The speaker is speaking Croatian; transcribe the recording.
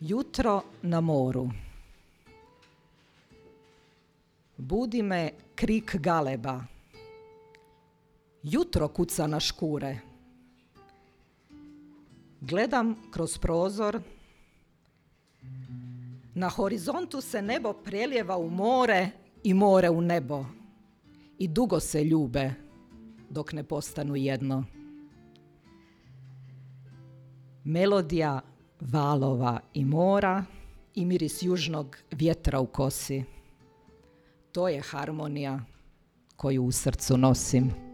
Jutro na moru. Budi me krik galeba. Jutro kuca na škure. Gledam kroz prozor. Na horizontu se nebo prelijeva u more i more u nebo. I dugo se ljube dok ne postanu jedno. Melodija valova i mora i miris južnog vjetra u kosi. To je harmonija koju u srcu nosim.